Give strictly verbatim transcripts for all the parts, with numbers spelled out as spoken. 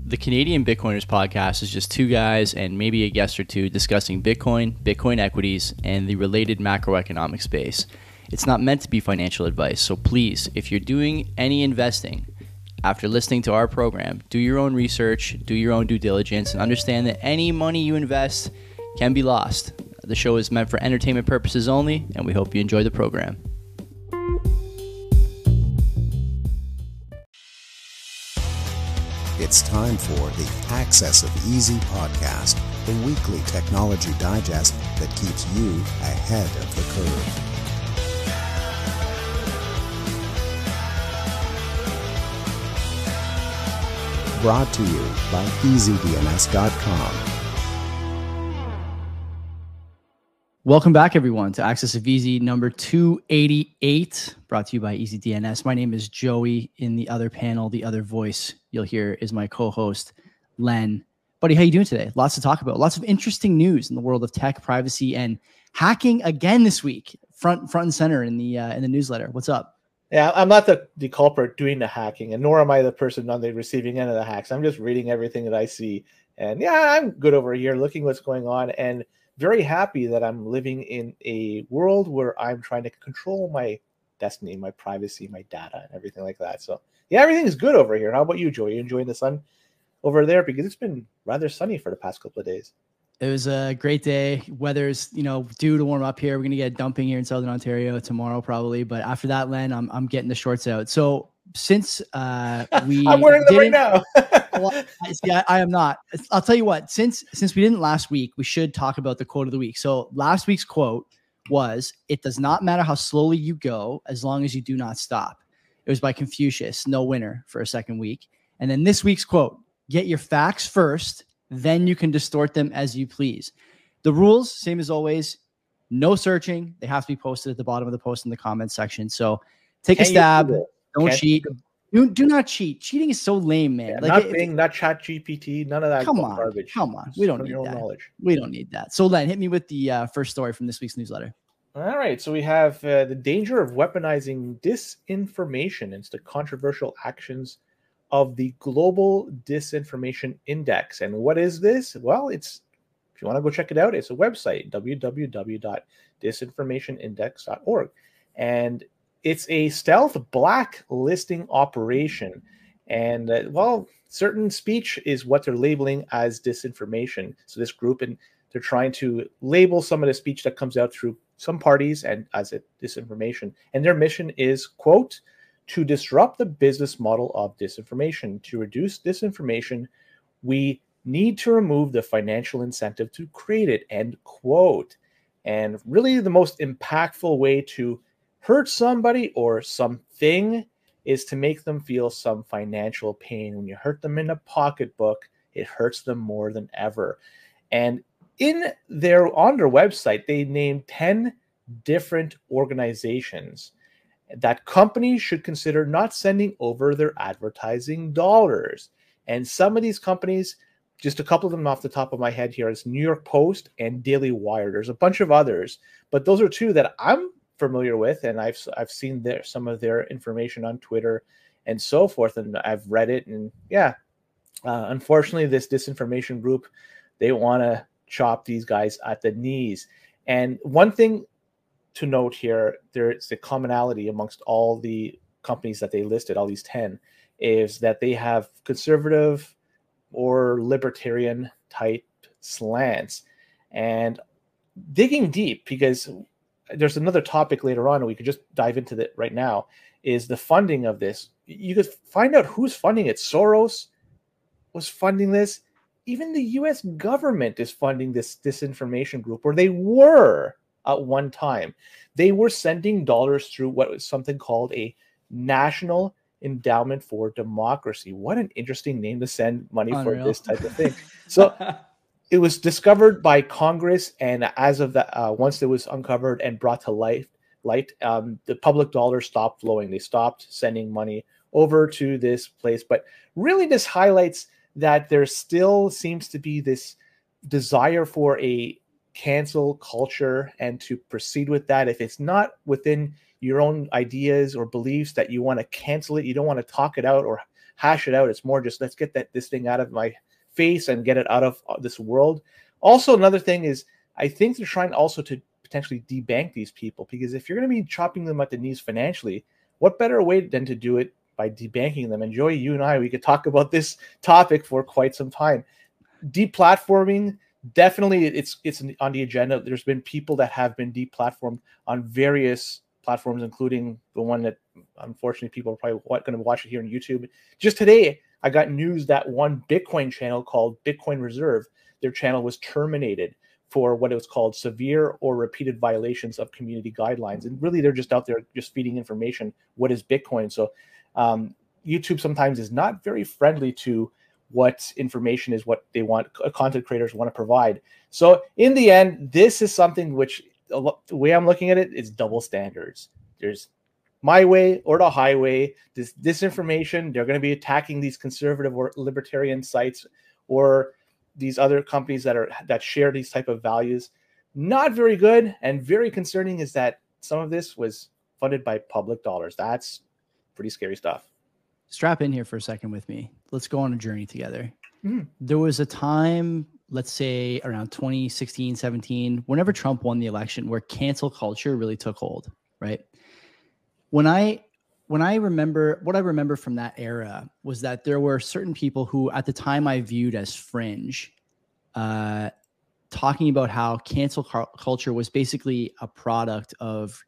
The Canadian Bitcoiners podcast is just two guys and maybe a guest or two discussing Bitcoin, Bitcoin equities, and the related macroeconomic space. It's not meant to be financial advice, so please, if you're doing any investing, after listening to our program, do your own research, do your own due diligence, and understand that any money you invest can be lost. The show is meant for entertainment purposes only, and we hope you enjoy the program. It's time for the Access of Easy podcast, the weekly technology digest that keeps you ahead of the curve. Brought to you by easy D N S dot com. Welcome back, everyone, to Access of Easy number two eighty-eight, brought to you by Easy D N S. My name is Joey. In the other panel, the other voice you'll hear is my co-host, Len. Buddy, how you doing today? Lots to talk about. Lots of interesting news in the world of tech, privacy, and hacking again this week. Front front and center in the uh, in the newsletter. What's up? Yeah, I'm not the, the culprit doing the hacking, and nor am I the person on the receiving end of the hacks. I'm just reading everything that I see. And yeah, I'm good over here looking what's going on, and very happy that I'm living in a world where I'm trying to control my destiny, my privacy, my data, and everything like that. So yeah, everything is good over here. How about you, Joey? You enjoying the sun over there? Because it's been rather sunny for the past couple of days. It was a great day. Weather's, you know, due to warm up here. We're going to get dumping here in Southern Ontario tomorrow probably. But after that, Len, I'm, I'm getting the shorts out. So since uh, we I'm wearing them right now. well, I, see, I, I am not. I'll tell you what, since since we didn't last week, we should talk about the quote of the week. So last week's quote was, "It does not matter how slowly you go as long as you do not stop." It was by Confucius, no winner for a second week. And then this week's quote, "Get your facts first, then you can distort them as you please." The rules, same as always, no searching. They have to be posted at the bottom of the post in the comments section. So take Can a stab. Do Don't Can't cheat. Do, do not cheat. Cheating is so lame, man. Yeah, like not if, Bing, not Chat G P T, none of that come on, garbage. Come on. We don't Just need your own that. knowledge. We don't need that. So Len, hit me with the uh, first story from this week's newsletter. All right, so we have uh, the danger of weaponizing disinformation. It's the controversial actions of the Global Disinformation Index. And what is this? Well, it's, if you want to go check it out, it's a website, w w w dot disinformation index dot org. And it's a stealth blacklisting operation. And, uh, well, certain speech is what they're labeling as disinformation. So this group, and they're trying to label some of the speech that comes out through some parties and as a disinformation. And their mission is, quote, "To disrupt the business model of disinformation. To reduce disinformation, we need to remove the financial incentive to create it," end quote. And really the most impactful way to hurt somebody or something is to make them feel some financial pain. When you hurt them in the pocketbook, it hurts them more than ever. And in their on their website, they named ten different organizations that companies should consider not sending over their advertising dollars. And some of these companies, just a couple of them off the top of my head here, is New York Post and Daily Wire. There's a bunch of others, but those are two that I'm familiar with, and I've I've seen their some of their information on Twitter and so forth, and I've read it. And yeah, uh, unfortunately, this disinformation group, they want to chop these guys at the knees. And one thing to note here, there's a commonality amongst all the companies that they listed, all these ten, is that they have conservative or libertarian type slants. And digging deep, because there's another topic later on, and we could just dive into that right now, is the funding of this. You could find out who's funding it. Soros was funding this. Even the U S government is funding this disinformation group, or they were at one time. They were sending dollars through what was something called a National Endowment for Democracy. What an interesting name to send money Unreal. For this type of thing. So it was discovered by Congress, and as of that, uh, once it was uncovered and brought to life, light, um, the public dollars stopped flowing. They stopped sending money over to this place. But really, this highlights that there still seems to be this desire for a cancel culture and to proceed with that. If it's not within your own ideas or beliefs that you want to cancel it, you don't want to talk it out or hash it out. It's more just let's get that this thing out of my face and get it out of this world. Also, another thing is I think they're trying also to potentially debank these people, because if you're going to be chopping them at the knees financially, what better way than to do it by debanking them? And Joey, you and I, we could talk about this topic for quite some time. Deplatforming, definitely it's it's on the agenda. There's been people that have been deplatformed on various platforms, including the one that unfortunately people are probably going to watch it here on YouTube. Just today, I got news that one Bitcoin channel called Bitcoin Reserve, their channel was terminated for what it was called severe or repeated violations of community guidelines. And really, they're just out there just feeding information. What is Bitcoin? So um, YouTube sometimes is not very friendly to what information is what they want, content creators want to provide. So in the end, this is something which, the way I'm looking at it, is double standards. There's my way or the highway. This disinformation, they're going to be attacking these conservative or libertarian sites or these other companies that are that share these type of values. Not very good, and very concerning is that some of this was funded by public dollars. That's pretty scary stuff. Strap in here for a second with me. Let's go on a journey together. Mm. There was a time, let's say around twenty sixteen, seventeen, whenever Trump won the election, where cancel culture really took hold, right? When I when I remember, what I remember from that era was that there were certain people who at the time I viewed as fringe, uh, talking about how cancel cu- culture was basically a product of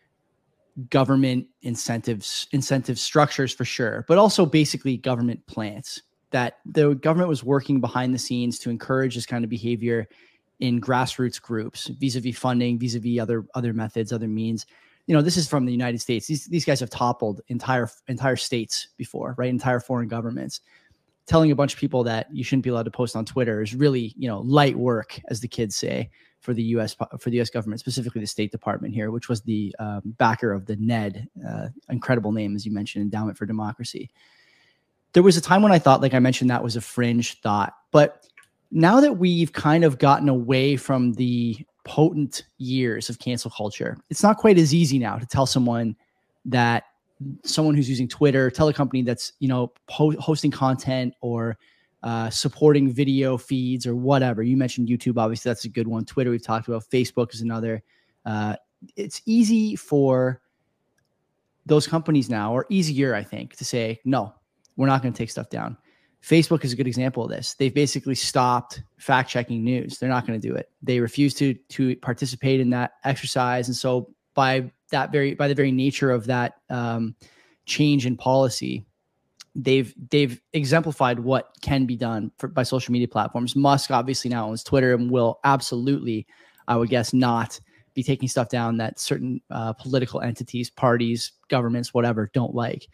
government incentives, incentive structures for sure, but also basically government plants, that the government was working behind the scenes to encourage this kind of behavior in grassroots groups, vis-a-vis funding, vis-a-vis other, other methods, other means. You know, this is from the United States. These, these guys have toppled entire, entire states before, right? Entire foreign governments. Telling a bunch of people that you shouldn't be allowed to post on Twitter is really, you know, light work, as the kids say, for the U S for the U S government, specifically the State Department here, which was the um, backer of the N E D, uh, incredible name, as you mentioned, Endowment for Democracy. There was a time when I thought, like I mentioned, that was a fringe thought. But now that we've kind of gotten away from the potent years of cancel culture, it's not quite as easy now to tell someone that someone who's using Twitter, tell a company that's, you know, po- hosting content or uh, supporting video feeds or whatever. You mentioned YouTube, obviously that's a good one. Twitter, we've talked about. Facebook is another. Uh, it's easy for those companies now, or easier, I think, to say, no, we're not going to take stuff down. Facebook is a good example of this. They've basically stopped fact-checking news. They're not going to do it. They refuse to to participate in that exercise. And so by that very by the very nature of that um, change in policy, they've they've exemplified what can be done for, by social media platforms. Musk obviously now owns Twitter and will absolutely, I would guess, not be taking stuff down that certain uh, political entities, parties, governments, whatever, don't like.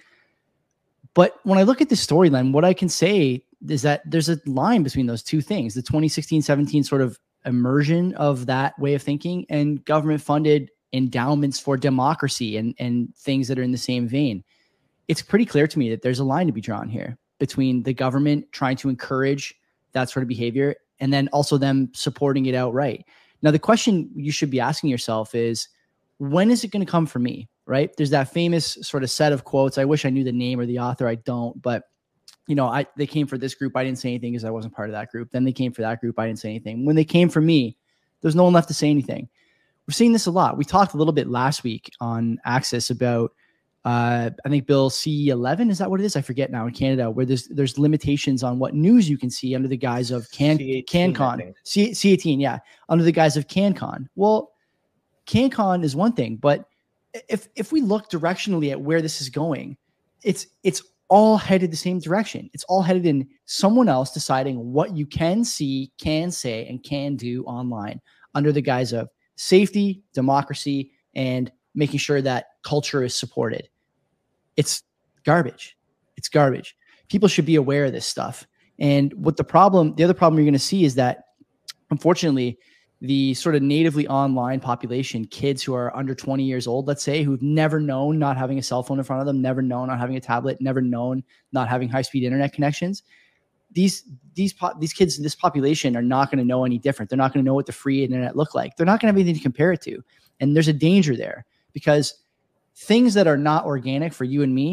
But when I look at the storyline, what I can say is that there's a line between those two things, the twenty sixteen seventeen sort of immersion of that way of thinking and government funded endowments for democracy and, and things that are in the same vein. It's pretty clear to me that there's a line to be drawn here between the government trying to encourage that sort of behavior and then also them supporting it outright. Now, the question you should be asking yourself is, when is it going to come for me? Right? There's that famous sort of set of quotes. I wish I knew the name or the author. I don't, but you know, I, they came for this group. I didn't say anything because I wasn't part of that group. Then they came for that group. I didn't say anything. When they came for me, there's no one left to say anything. We're seeing this a lot. We talked a little bit last week on Access about, uh, I think Bill C eleven, is that what it is? I forget now in Canada, where there's, there's limitations on what news you can see under the guise of can, CanCon. C, C eighteen. Yeah. Under the guise of CanCon. Well, CanCon is one thing, but if if we look directionally at where this is going, it's it's all headed the same direction. It's all headed in someone else deciding what you can see, can say, and can do online under the guise of safety, democracy, and making sure that culture is supported. It's garbage. It's garbage. People should be aware of this stuff. And what the problem, the other problem you're going to see is that, unfortunately, the sort of natively online population, kids who are under twenty years old, let's say, who've never known not having a cell phone in front of them, never known not having a tablet, never known not having high-speed internet connections. These these po- these kids in this population are not going to know any different. They're not going to know what the free internet look like. They're not going to have anything to compare it to. And there's a danger there because things that are not organic for you and me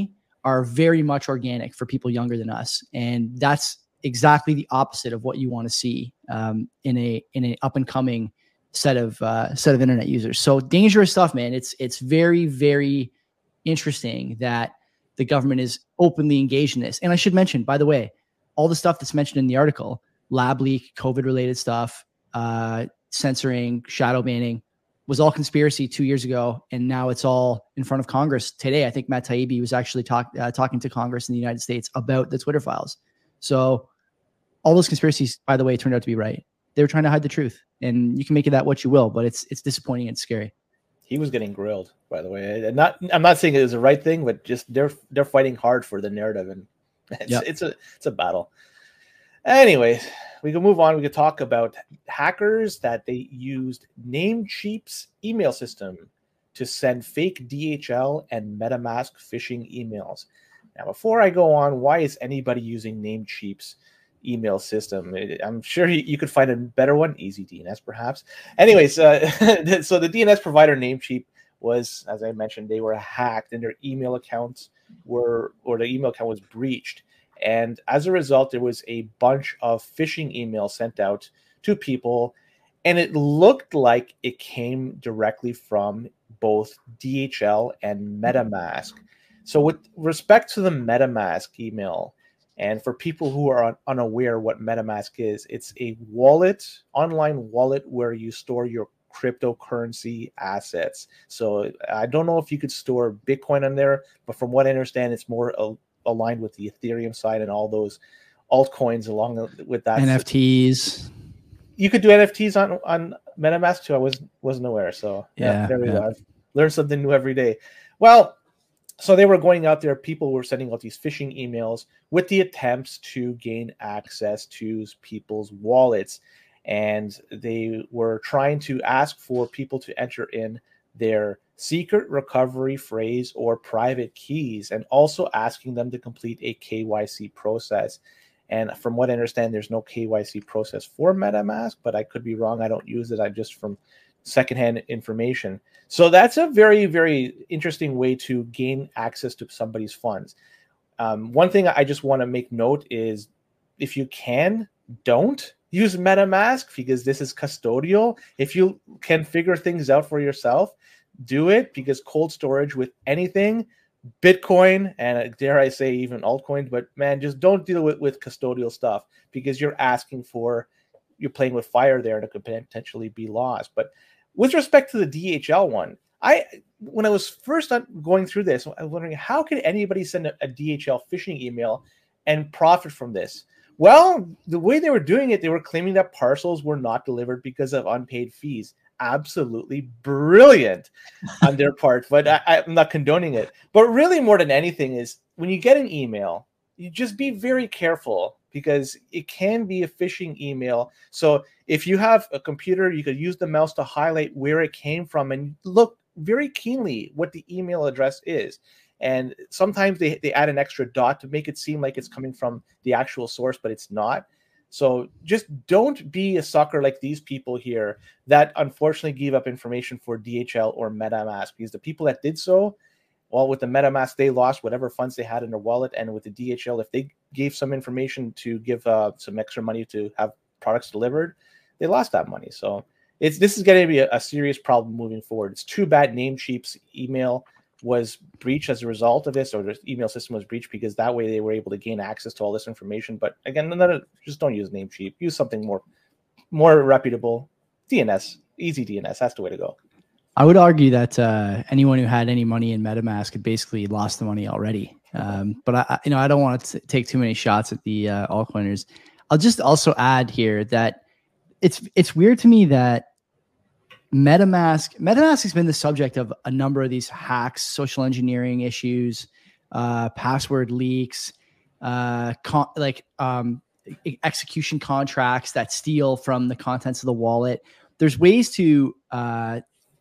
are very much organic for people younger than us. And that's exactly the opposite of what you want to see um, in a in an up and coming set of uh, set of internet users. So dangerous stuff, man. It's it's very, very interesting that the government is openly engaged in this. And I should mention, by the way, all the stuff that's mentioned in the article, lab leak, COVID related stuff, uh, censoring, shadow banning, was all conspiracy two years ago. And now it's all in front of Congress today. I think Matt Taibbi was actually talk, uh, talking to Congress in the United States about the Twitter files. So all those conspiracies, by the way, turned out to be right. They were trying to hide the truth, and you can make it that what you will, but it's it's disappointing and scary. He was getting grilled, by the way. Not, I'm not saying it was the right thing, but just they're they're fighting hard for the narrative, and it's yep. it's a it's a battle. Anyways, we can move on. We could talk about hackers that they used Namecheap's email system to send fake D H L and MetaMask phishing emails. Now, before I go on, why is anybody using Namecheap's email system? I'm sure you could find a better one, Easy D N S perhaps. Anyways, uh, so the D N S provider Namecheap was, as I mentioned, they were hacked and their email accounts were, or the email account was breached. And as a result, there was a bunch of phishing emails sent out to people, and it looked like it came directly from both D H L and MetaMask. So with respect to the MetaMask email, and for people who are un- unaware what MetaMask is, it's a wallet, online wallet where you store your cryptocurrency assets. So I don't know if you could store Bitcoin on there, but from what I understand, it's more uh, aligned with the Ethereum side and all those altcoins along with that. N F Ts. You could do N F Ts on, on MetaMask too. I was, wasn't aware. So yeah, yeah there we yeah. go. I've learned something new every day. Well, so they were going out there. People were sending out these phishing emails with the attempts to gain access to people's wallets. And they were trying to ask for people to enter in their secret recovery phrase or private keys, and also asking them to complete a K Y C process. And from what I understand, there's no K Y C process for MetaMask, but I could be wrong. I don't use it. I just from secondhand information. So that's a very, very interesting way to gain access to somebody's funds. Um, one thing I just want to make note is, if you can, don't use MetaMask, because this is custodial. If you can figure things out for yourself, do it, because cold storage with anything, Bitcoin, and dare I say even altcoins, but man, just don't deal with, with custodial stuff, because you're asking for, you're playing with fire there, and it could potentially be lost. But with respect to the D H L one, I when I was first going through this, I was wondering, how could anybody send a, a D H L phishing email and profit from this? Well, the way they were doing it, they were claiming that parcels were not delivered because of unpaid fees. Absolutely brilliant on their part, but I, I'm not condoning it. But really, more than anything, is when you get an email, you just be very careful, because it can be a phishing email. So if you have a computer, you could use the mouse to highlight where it came from and look very keenly what the email address is. And sometimes they, they add an extra dot to make it seem like it's coming from the actual source, but it's not. So just don't be a sucker like these people here that unfortunately gave up information for D H L or MetaMask, because the people that did so, well, with the MetaMask, they lost whatever funds they had in their wallet. And with the D H L, if they gave some information to give uh, some extra money to have products delivered, they lost that money. So it's this is going to be a, a serious problem moving forward. It's too bad Namecheap's email was breached as a result of this, or the email system was breached, because that way they were able to gain access to all this information. But again, none, just don't use Namecheap. Use something more, more reputable. D N S, easy D N S. That's the way to go. I would argue that uh, anyone who had any money in MetaMask had basically lost the money already. Um, but I, you know, I don't want to take too many shots at the uh, altcoiners. I'll just also add here that it's it's weird to me that MetaMask MetaMask has been the subject of a number of these hacks, social engineering issues, uh, password leaks, uh, con- like um, execution contracts that steal from the contents of the wallet. There's ways to uh,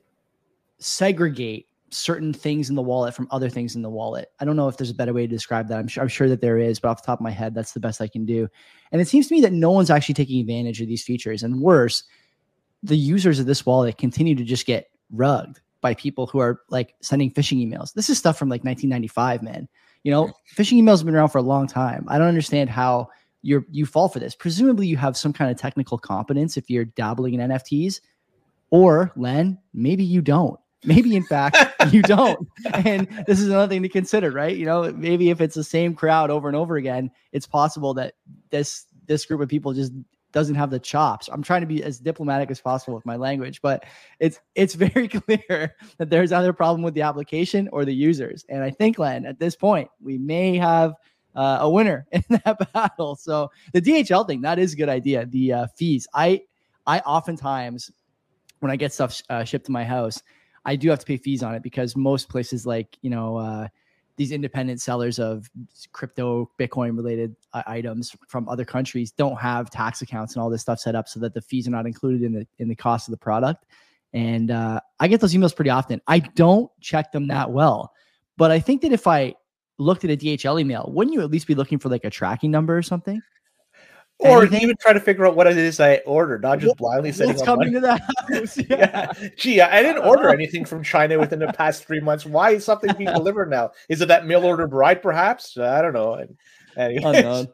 segregate certain things in the wallet from other things in the wallet. I don't know if there's a better way to describe that. I'm sure, I'm sure that there is, but off the top of my head, that's the best I can do. And it seems to me that no one's actually taking advantage of these features. And worse, the users of this wallet continue to just get rugged by people who are like sending phishing emails. This is stuff from like nineteen ninety-five, man. You know, phishing emails have been around for a long time. I don't understand how you're you fall for this. Presumably you have some kind of technical competence if you're dabbling in N F Ts, or Len, maybe you don't. Maybe in fact you don't. And this is another thing to consider, right? You know, maybe if it's the same crowd over and over again, it's possible that this this group of people just doesn't have the chops. I'm trying to be as diplomatic as possible with my language, but it's it's very clear that there's either a problem with the application or the users. And I think, Len, at this point, we may have uh, a winner in that battle. So the D H L thing, that is a good idea. The uh, fees. I I oftentimes, when I get stuff uh, shipped to my house, I do have to pay fees on it because most places like, you know, uh, these independent sellers of crypto, Bitcoin related uh, items from other countries don't have tax accounts and all this stuff set up so that the fees are not included in the in the cost of the product. And uh, I get those emails pretty often. I don't check them that well, but I think that if I looked at a D H L email, wouldn't you at least be looking for like a tracking number or something? Or Anything? even try to figure out what it is I ordered, not just blindly What's sending coming money. to that house? Yeah. Yeah. Gee, I didn't order anything from China within the past three months. Why is something being delivered now? Is it that mail order bride, perhaps? I don't know. Anyways.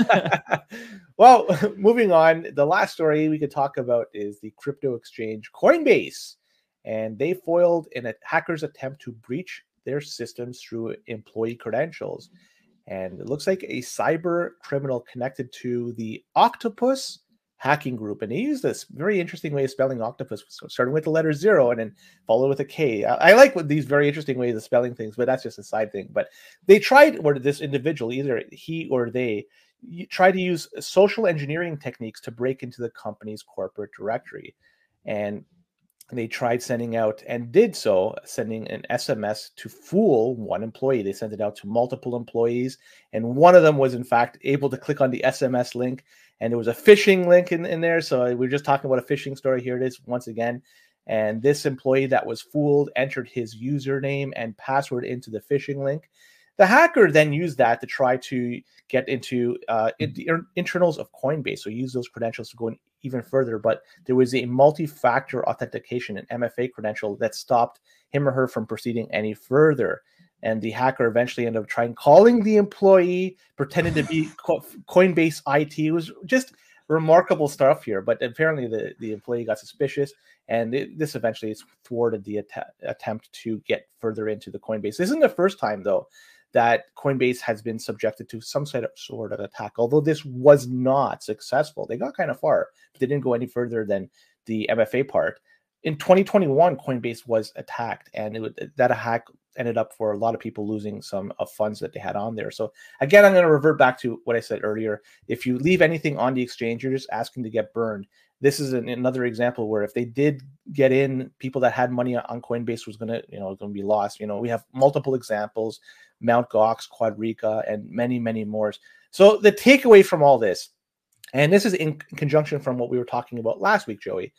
Well, moving on, the last story we could talk about is the crypto exchange Coinbase. And they foiled an hacker's attempt to breach their systems through employee credentials. And it looks like a cyber criminal connected to the Octopus hacking group. And they use this very interesting way of spelling octopus, starting with the letter zero and then follow with a K. I, I like what these very interesting ways of spelling things, but that's just a side thing. But they tried, or this individual, either he or they, try to use social engineering techniques to break into the company's corporate directory. And they tried sending out, and did so, sending an S M S to fool one employee. They sent it out to multiple employees, and one of them was, in fact, able to click on the S M S link, and there was a phishing link in, in there. So we're just talking about a phishing story. Here it is once again. And this employee that was fooled entered his username and password into the phishing link. The hacker then used that to try to get into uh, in the internals of Coinbase, so use those credentials to go in even further. But there was a multi-factor authentication, an M F A credential, that stopped him or her from proceeding any further. And the hacker eventually ended up trying calling the employee, pretending to be Coinbase I T. It was just remarkable stuff here. But apparently the, the employee got suspicious, and it, this eventually thwarted the att- attempt to get further into the Coinbase. This isn't the first time, though, that Coinbase has been subjected to some sort of attack, although this was not successful. They got kind of far, but they didn't go any further than the M F A part. In twenty twenty-one, Coinbase was attacked, and it would, that hack ended up for a lot of people losing some of funds that they had on there. So again, I'm going to revert back to what I said earlier. If you leave anything on the exchange, you're just asking to get burned. This is an, another example where if they did get in, people that had money on Coinbase was going to, you know, going to be lost. You know, we have multiple examples: Mount Gox, Quadriga, and many, many more. So the takeaway from all this, and this is in conjunction from what we were talking about last week, Joey,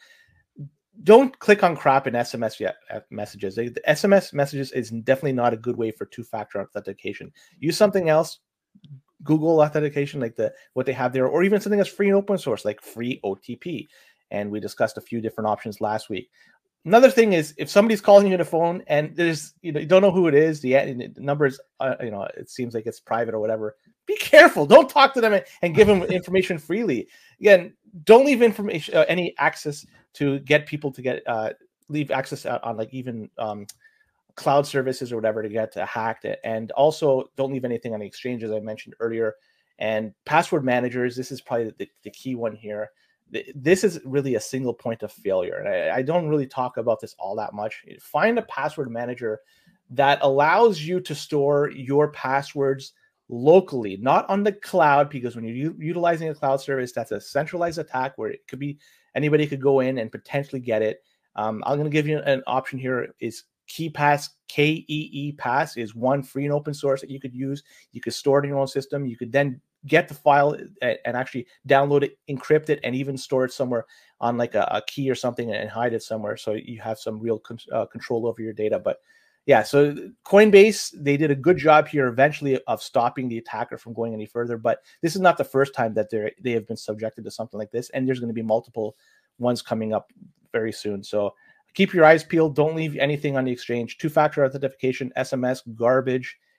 don't click on crap in S M S yet, messages. The S M S messages is definitely not a good way for two-factor authentication. Use something else. Google authentication, like the what they have there, or even something that's free and open source, like free O T P. And we discussed a few different options last week. Another thing is, if somebody's calling you on the phone and there's, you know, you don't know who it is, the, the number is, uh, you know, it seems like it's private or whatever. Be careful. Don't talk to them and, and give them information freely. Again, don't leave information, uh, any access to get people to get, uh, leave access on, on like even um, cloud services or whatever to get uh, hacked. And also don't leave anything on the exchange, as I mentioned earlier. And password managers, this is probably the, the key one here. This is really a single point of failure. And I, I don't really talk about this all that much. Find a password manager that allows you to store your passwords locally, not on the cloud, because when you're u- utilizing a cloud service, that's a centralized attack where it could be anybody could go in and potentially get it. Um, I'm going to give you an option here. Is KeePass, K E E Pass, is one free and open source that you could use. You could store it in your own system. You could then get the file and actually download it, encrypt it, and even store it somewhere on like a, a key or something and hide it somewhere, so you have some real con- uh, control over your data. But yeah, so Coinbase, they did a good job here eventually of stopping the attacker from going any further. But this is not the first time that they they have been subjected to something like this, and there's going to be multiple ones coming up very soon. So keep your eyes peeled. Don't leave anything on the exchange. Two-factor authentication, S M S, garbage.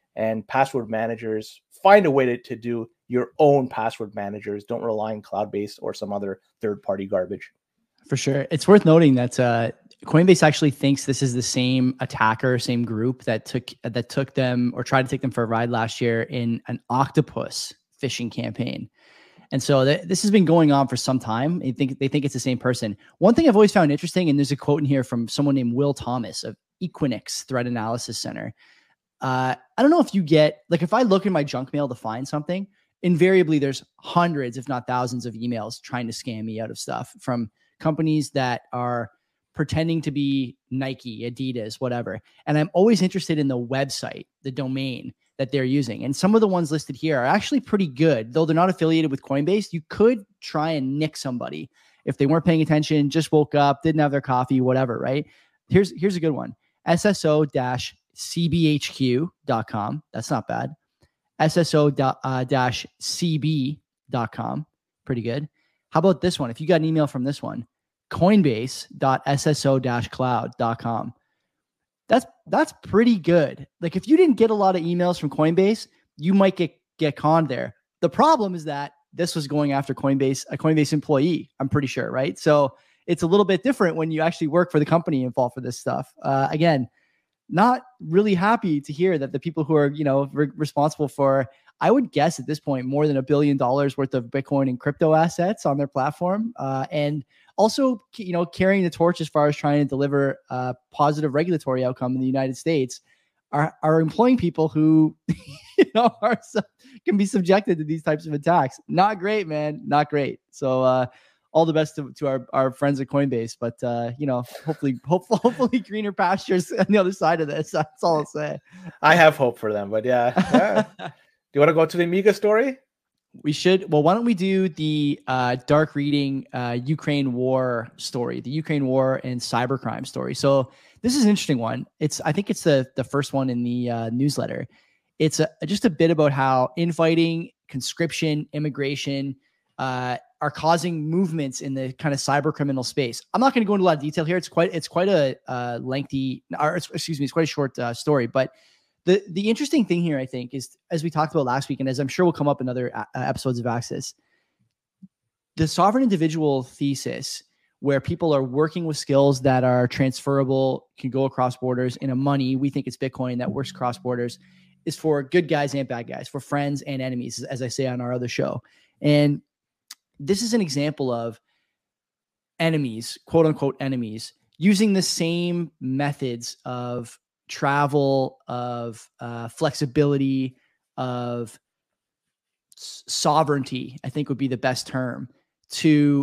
And password managers, find a way to, to do your own password managers. Don't rely on cloud-based or some other third-party garbage. For sure. It's worth noting that uh, Coinbase actually thinks this is the same attacker, same group that took that took them or tried to take them for a ride last year in an octopus phishing campaign. And so th- this has been going on for some time. They think they think it's the same person. One thing I've always found interesting, and there's a quote in here from someone named Will Thomas of Equinix Threat Analysis Center. Uh, I don't know if you get, like, if I look in my junk mail to find something, invariably there's hundreds, if not thousands of emails trying to scam me out of stuff from companies that are pretending to be Nike, Adidas, whatever. And I'm always interested in the website, the domain that they're using. And some of the ones listed here are actually pretty good, though they're not affiliated with Coinbase. You could try and nick somebody if they weren't paying attention, just woke up, didn't have their coffee, whatever, right? Here's, here's a good one. S S O C B H Q dot com. That's not bad. S S O C B dot com. Pretty good. How about this one? If you got an email from this one, coinbase dot S S O cloud dot com. That's that's pretty good. Like, if you didn't get a lot of emails from Coinbase, you might get get conned there. The problem is that this was going after Coinbase, a Coinbase employee, I'm pretty sure, right? So it's a little bit different when you actually work for the company and fall for this stuff. Uh, again, not really happy to hear that the people who are, you know, re- responsible for, I would guess at this point, more than a billion dollars worth of Bitcoin and crypto assets on their platform. Uh, and also, you know, carrying the torch as far as trying to deliver a positive regulatory outcome in the United States are, are employing people who, you know, are, can be subjected to these types of attacks. Not great, man. Not great. So, uh, all the best to, to our, our friends at Coinbase, but uh, you know, hopefully, hopefully, hopefully greener pastures on the other side of this. That's all I'll say. I have hope for them, but yeah. yeah. Do you want to go to the Amiga story? We should. Well, why don't we do the uh, dark reading uh, Ukraine war story, the Ukraine war and cybercrime story. So this is an interesting one. It's, I think it's the the first one in the uh, newsletter. It's a, just a bit about how infighting, conscription, immigration, uh, are causing movements in the kind of cyber criminal space. I'm not going to go into a lot of detail here. It's quite, it's quite a uh, lengthy, or excuse me, it's quite a short uh, story. But the the interesting thing here, I think, is, as we talked about last week, and as I'm sure will come up in other uh, episodes of Access, the sovereign individual thesis, where people are working with skills that are transferable, can go across borders in a money, we think it's Bitcoin that works across borders, is for good guys and bad guys, for friends and enemies, as I say on our other show. And this is an example of enemies, quote unquote enemies, using the same methods of travel, of uh, flexibility, of s- sovereignty, I think would be the best term, to,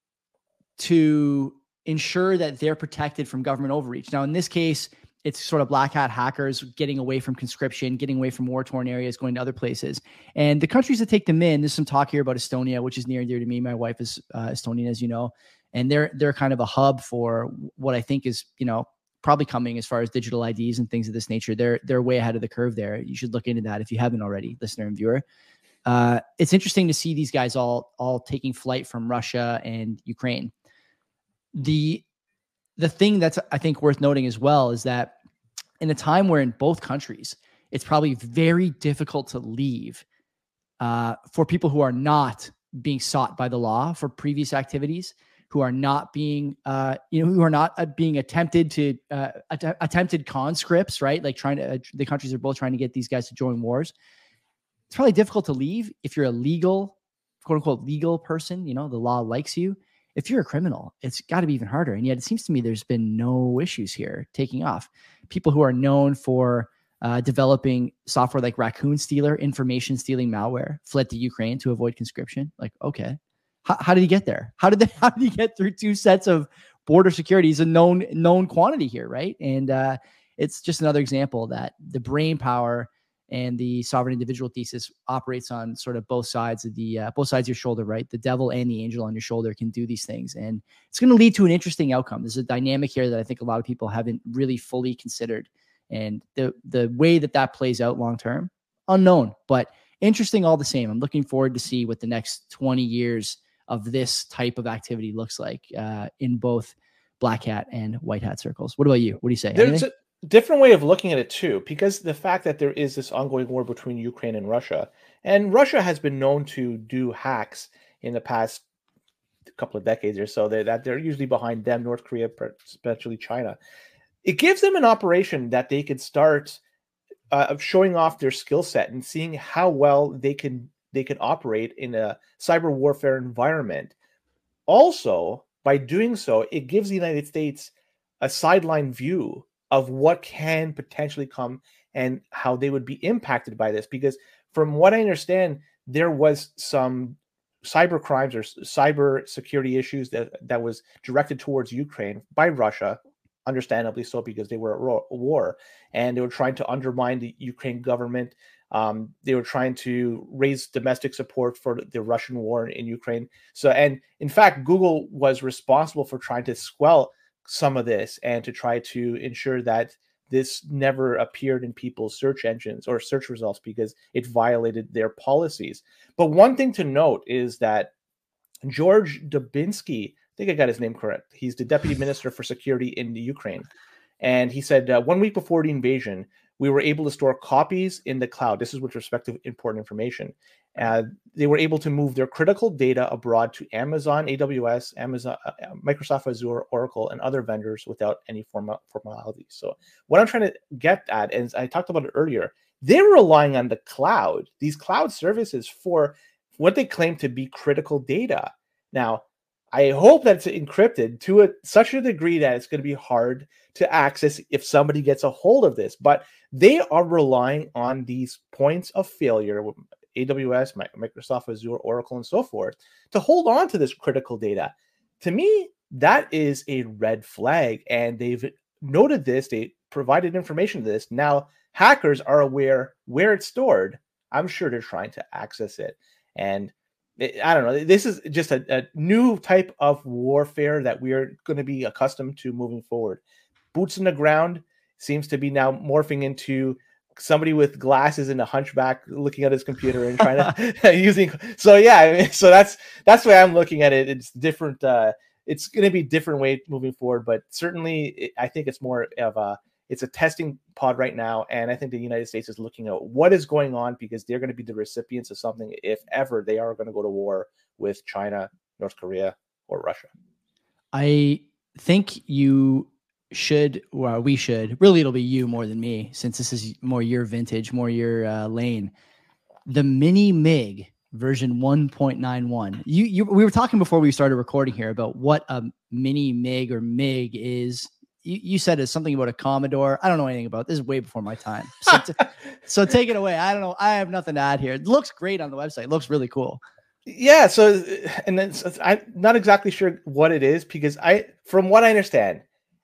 to ensure that they're protected from government overreach. Now, in this case, it's sort of black hat hackers getting away from conscription, getting away from war-torn areas, going to other places. And the countries that take them in, there's some talk here about Estonia, which is near and dear to me. My wife is uh, Estonian, as you know, and they're they're kind of a hub for what I think is, you know, probably coming as far as digital I Ds and things of this nature. They're they're way ahead of the curve there. You should look into that if you haven't already, listener and viewer. Uh, it's interesting to see these guys all all taking flight from Russia and Ukraine. The The thing that's, I think, worth noting as well is that in a time where in both countries, it's probably very difficult to leave uh, for people who are not being sought by the law for previous activities, who are not being, uh, you know, who are not uh, being attempted to, uh, att- attempted conscripts, right? Like trying to, uh, the countries are both trying to get these guys to join wars. It's probably difficult to leave if you're a legal, quote unquote, legal person, you know, the law likes you. If you're a criminal, it's got to be even harder. And yet it seems to me there's been no issues here taking off. People who are known for uh, developing software like Raccoon Stealer, information stealing malware, fled to Ukraine to avoid conscription. Like, okay, how, how did he get there? How did they, how did he get through two sets of border security? He's a known known quantity here, right? And uh, it's just another example that the brain power and the sovereign individual thesis operates on sort of both sides of the uh, both sides of your shoulder, right? The devil and the angel on your shoulder can do these things, and it's going to lead to an interesting outcome. There's a dynamic here that I think a lot of people haven't really fully considered, and the the way that that plays out long term, unknown, but interesting all the same. I'm looking forward to see what the next twenty years of this type of activity looks like uh, in both black hat and white hat circles. What about you? What do you say? There's a, different way of looking at it too, because the fact that there is this ongoing war between Ukraine and Russia, and Russia has been known to do hacks in the past couple of decades or so, that, that they're usually behind them, North Korea, especially China. It gives them an operation that they could start uh, showing off their skill set and seeing how well they can they can operate in a cyber warfare environment. Also, by doing so, it gives the United States a sideline view of what can potentially come and how they would be impacted by this. Because from what I understand, there was some cyber crimes or cyber security issues that, that was directed towards Ukraine by Russia, understandably so, because they were at war, and they were trying to undermine the Ukraine government. Um, they were trying to raise domestic support for the Russian war in Ukraine. So, and in fact, Google was responsible for trying to squelch some of this and to try to ensure that this never appeared in people's search engines or search results because it violated their policies. But one thing to note is that George Dubinsky, I think I got his name correct, he's the Deputy Minister for Security in the Ukraine. And he said uh, one week before the invasion, we were able to store copies in the cloud. This is with respect to important information. Uh, they were able to move their critical data abroad to Amazon, A W S, Amazon, uh, Microsoft Azure, Oracle, and other vendors without any formal formalities. So what I'm trying to get at, and I talked about it earlier, they're relying on the cloud, these cloud services, for what they claim to be critical data. Now, I hope that's encrypted to a, such a degree that it's going to be hard to access if somebody gets a hold of this. But they are relying on these points of failure, A W S, Microsoft Azure, Oracle, and so forth, to hold on to this critical data. To me, that is a red flag. And they've noted this. They provided information to this. Now, hackers are aware where it's stored. I'm sure they're trying to access it. And I don't know. This is just a, a new type of warfare that we're going to be accustomed to moving forward. Boots in the ground seems to be now morphing into somebody with glasses and a hunchback looking at his computer and trying to using. So yeah, I mean, so that's that's the way I'm looking at it. It's different. Uh, it's going to be different way moving forward, but certainly it, I think it's more of a it's a testing pod right now, and I think the United States is looking at what is going on because they're going to be the recipients of something if ever they are going to go to war with China, North Korea, or Russia. I think you should, well, we should, really it'll be you more than me, since this is more your vintage, more your uh, lane. The Mini MiG version one point nine one. You, you, we were talking before we started recording here about what a Mini MiG or MiG is. You, you said it's something about a Commodore. I don't know anything about it. This is way before my time. So, t- so take it away. I don't know. I have nothing to add here. It looks great on the website. It looks really cool. Yeah. So, and it's, I'm not exactly sure what it is because I, from what I understand,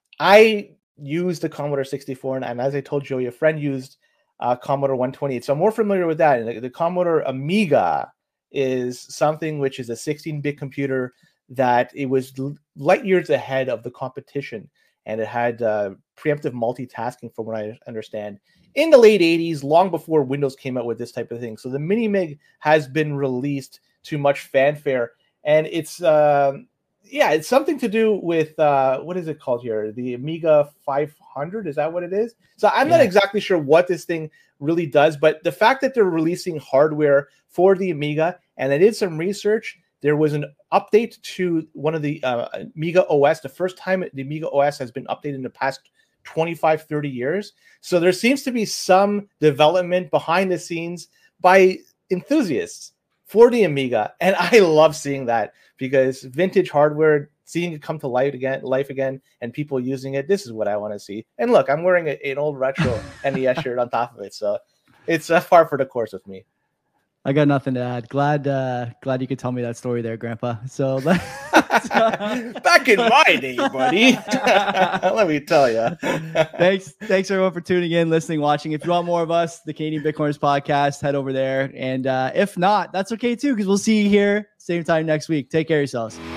I used the Commodore sixty-four, and, and as I told Joey, a friend used uh, Commodore one twenty-eight. So I'm more familiar with that. And the, the Commodore Amiga is something which is a sixteen-bit computer that it was light years ahead of the competition. And it had uh, preemptive multitasking, from what I understand, in the late eighties, long before Windows came out with this type of thing. So the Mini MiG has been released to much fanfare, and it's uh, yeah, it's something to do with uh, what is it called here? The Amiga five hundred, is that what it is? So I'm yeah. not exactly sure what this thing really does, but the fact that they're releasing hardware for the Amiga, and I did some research. There was an update to one of the uh, Amiga O S, the first time the Amiga O S has been updated in the past twenty-five, thirty years. So there seems to be some development behind the scenes by enthusiasts for the Amiga. And I love seeing that because vintage hardware, seeing it come to life again, life again, and people using it, this is what I want to see. And look, I'm wearing a, an old retro N E S shirt on top of it. So it's uh, far for the course with me. I got nothing to add. Glad, uh, glad you could tell me that story there, Grandpa. So, so back in my day, buddy. Let me tell you. thanks, thanks everyone for tuning in, listening, watching. If you want more of us, the Canadian Bitcoiners podcast, head over there. And uh, if not, that's okay too, because we'll see you here same time next week. Take care of yourselves.